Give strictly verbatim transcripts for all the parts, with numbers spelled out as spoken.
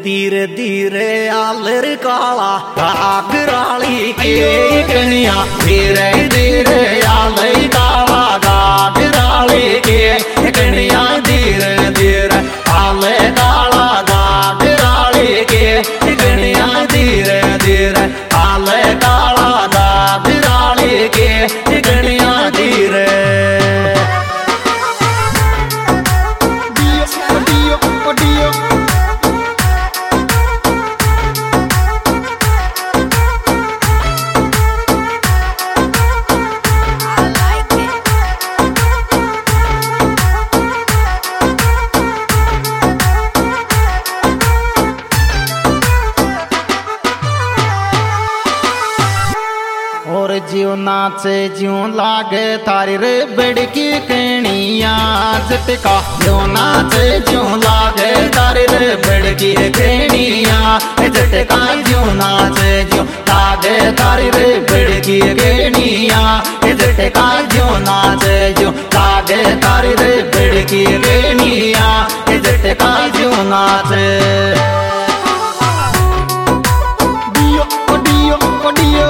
धीरे धीरे आलर काला घाघराली के कनिया धीरे धीरे आलर काला घाघराली के कनिया धीरे धीरे आलर काला घाघराली के कनिया धीरे धीरे आलर काला घाघराली के कनिया धीरे और ज्यों नाचे ज्यों लागे तारी रे बड़की कणिया झटका ज्यों नाचे ज्यों लागे तारी रे बड़की कणिया झटका ज्यों नाचे ज्यों लागे तारी रे बड़की कणिया झटका ज्यों नाचे ज्यों लागे तारी रे बड़की कणिया झटका ज्यों नाचे डियो डियो डियो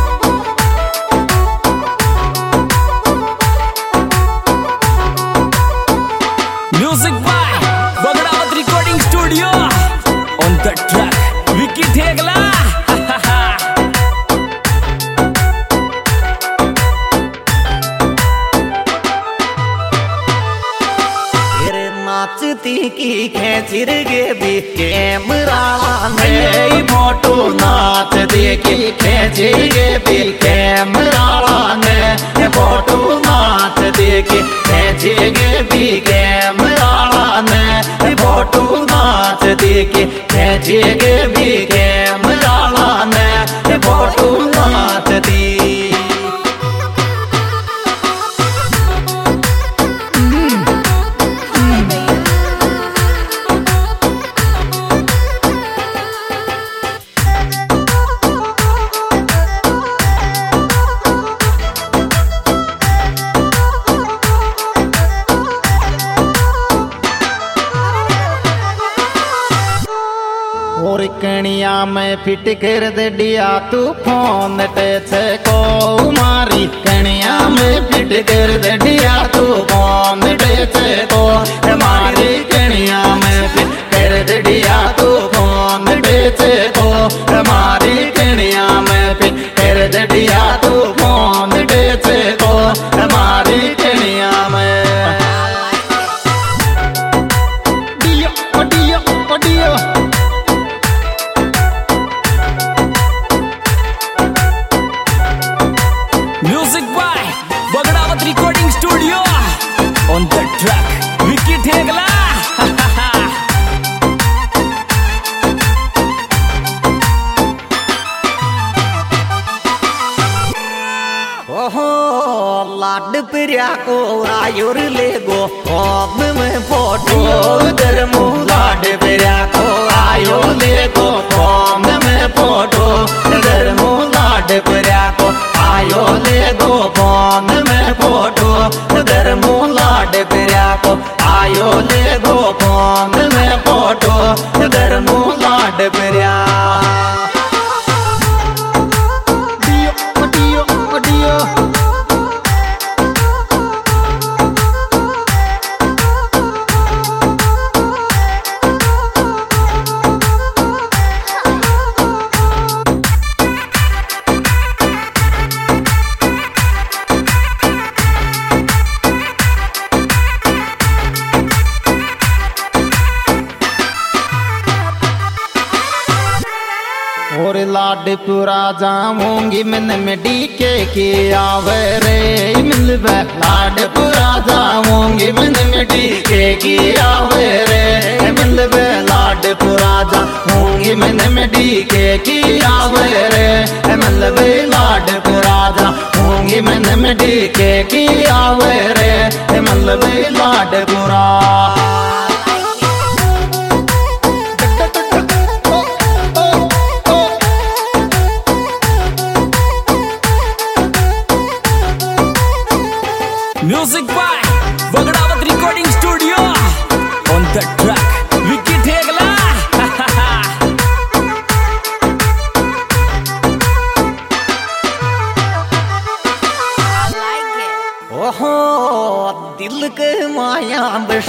Music by Bagrawat Recording Studio. On the track, Vicky Thegla. तेरे नाचती की खेचिर गे भी कैमरा ने फोटो नाचती की खेचिर गे भी कैमरा ने फोटो नाचती की खेचिर गे भी कैमरा ने फोटो नाचती की खेचिर गे भी कैमरा ने फोटो नाचती और कणिया में फिट कर दे दिया तू फोन टेचे को मारी कणिया में फिट कर दे दिया तू फोन टेचे को मारी कणिया में फिट कर दे दिया तू फोन टेचे को मारी कणिया में फिट कर दे दिया तू फोन टेचे को मारी कणिया में डियो डियो डियो Music by Bagrawat Recording Studio. On the track, Vicky Thegla. ओहो लाड प्रिया को आयुर ले गो फोन में फोटो उधर मुँह लाड प्रिया को आयो ले गो फोन में फोटो उधर मुँह लाड प्रिया को आयो ले गो फोन में फोटो उधर मुँह लाड प्रिया को आयो ले गो फोन में फोटो उधर मुँह लाड प्रिया और लाडपुरा जाऊंगी मन में डीके की आवे रे मिलवे लाडपुरा जाऊंगी मन में डीके की आवे रे मिलवे लाडपुरा जाऊंगी मन में डीके की आवे रे मिलवे लाडपुरा जाऊंगी मन में डीके की आवे रे मिलवे Ladpura Music by Bagrawat Recording Studio. On the track, Vicky Thegla.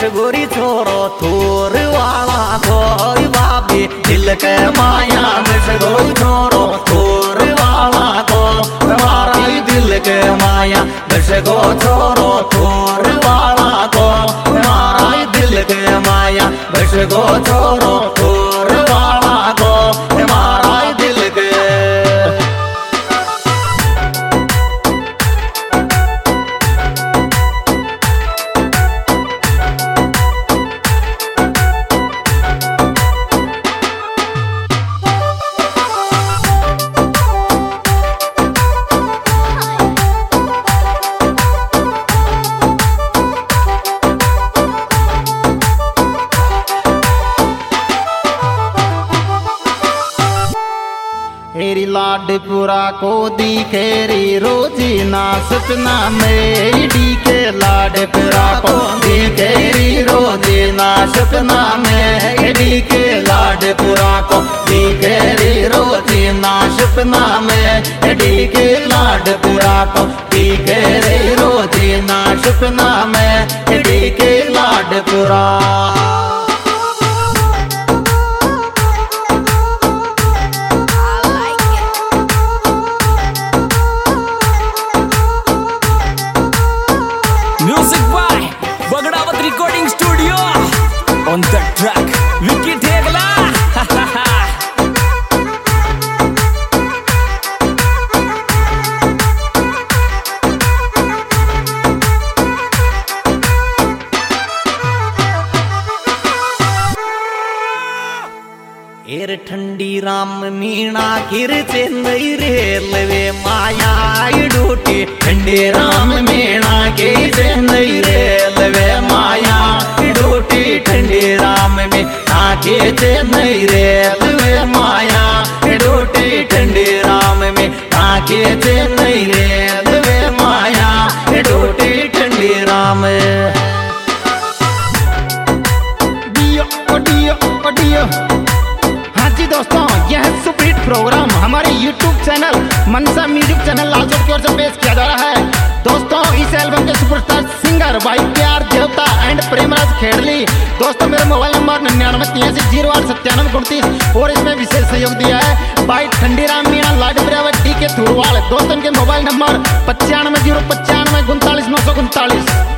गोरी छोरो थोर वाला कोई बाबी दिल के माया बस गोरी छोरो थोर वाला को मारा दिल के माया बस गो छोरो थोर वाला को मारा दिल के माया बस गो छोरो थोर वाला को मारा दिल के। हेरी लाडपुरा को दिखेरी रोजी ना सपना में डी के लाडपुरा को दिखेरी रोजी ना सपना में डी के लाडपुरा को दिखेरी रोजी ना सपना में डी के लाडपुरा को दिखेरी रोजी ना सपना में डी के Ladpura. Music by Bagdavat Recording Studio. On the track, Vicky Thegla. एर ठंडी राम मीणा किर चेन्नई रेलवे माया डूटी ठंडी राम मीणा के चेन्नई रेलवे माया डूटी ठंडी राम मीणा के चेन्नई रेलवे माया डूटी ठंडी राम मीणा के चेन्नई रेलवे माया डूटी ठंडी राम। डियो डियो डियो जी दोस्तों, यह सुपरहिट प्रोग्राम हमारे YouTube channel Mansa music channel Lalchowk की ओर से पेश किया जा रहा है। दोस्तों, इस एल्बम के सुपरस्टार सिंगर भाई प्यार देवता एंड प्रेमराज खेड़ली। दोस्तों, मेरा मोबाइल नंबर निन्यानवे तिरासी जीरो आठ सत्तानवे उनतीस और इसमें विशेष सहयोग दिया है भाई ठंडीराम मीणा लाडपुरा डी के थुरवाल। दोस्तों के मोबाइल नंबर पचानवे जीरो पचानवे उनतालीस नौ सौ उनतालीस।